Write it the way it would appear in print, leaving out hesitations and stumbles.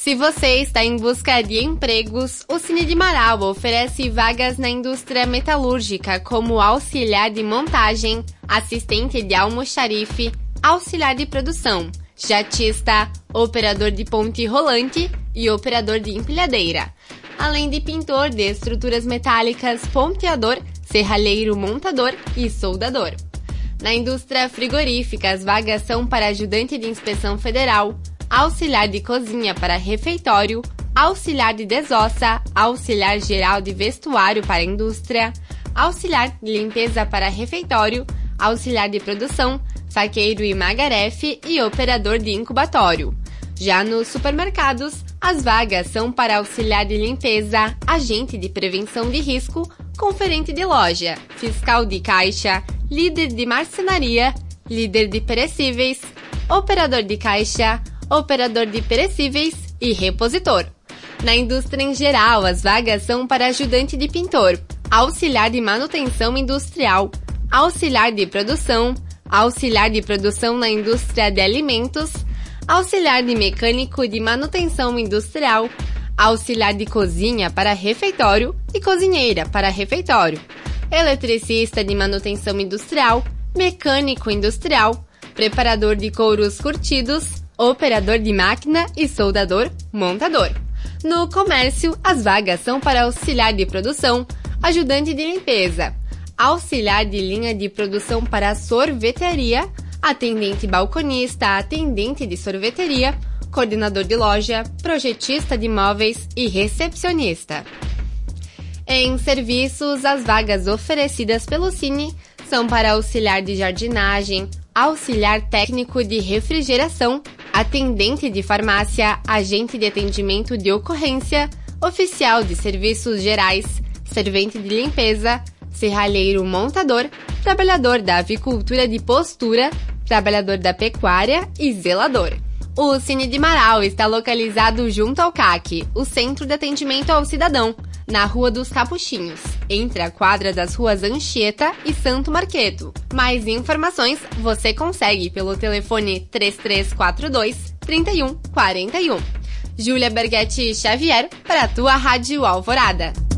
Se você está em busca de empregos, o Cine de Marau oferece vagas na indústria metalúrgica como auxiliar de montagem, assistente de almoxarife, auxiliar de produção, jatista, operador de ponte rolante e operador de empilhadeira, além de pintor de estruturas metálicas, ponteador, serralheiro montador e soldador. Na indústria frigorífica, as vagas são para ajudante de inspeção federal, auxiliar de cozinha para refeitório, auxiliar de desossa, auxiliar geral de vestuário para a indústria, auxiliar de limpeza para refeitório, auxiliar de produção, faqueiro e magarefe e operador de incubatório. Já nos supermercados, as vagas são para auxiliar de limpeza, agente de prevenção de risco, conferente de loja, fiscal de caixa, líder de marcenaria, líder de perecíveis, operador de caixa, operador de perecíveis e repositor. Na indústria em geral, as vagas são para ajudante de pintor, auxiliar de manutenção industrial, auxiliar de produção na indústria de alimentos, auxiliar de mecânico de manutenção industrial, auxiliar de cozinha para refeitório e cozinheira para refeitório, eletricista de manutenção industrial, mecânico industrial, preparador de couros curtidos, operador de máquina e soldador, montador. No comércio, as vagas são para auxiliar de produção, ajudante de limpeza, auxiliar de linha de produção para sorveteria, atendente balconista, atendente de sorveteria, coordenador de loja, projetista de imóveis e recepcionista. Em serviços, as vagas oferecidas pelo Cine são para auxiliar de jardinagem, auxiliar técnico de refrigeração, atendente de farmácia, agente de atendimento de ocorrência, oficial de serviços gerais, servente de limpeza, serralheiro montador, trabalhador da avicultura de postura, trabalhador da pecuária e zelador. O Cine de Marau está localizado junto ao CAC, o Centro de Atendimento ao Cidadão, na Rua dos Capuchinhos, entre a quadra das ruas Anchieta e Santo Marqueto. Mais informações você consegue pelo telefone 3342-3141. Júlia Berghetti Xavier para a tua Rádio Alvorada.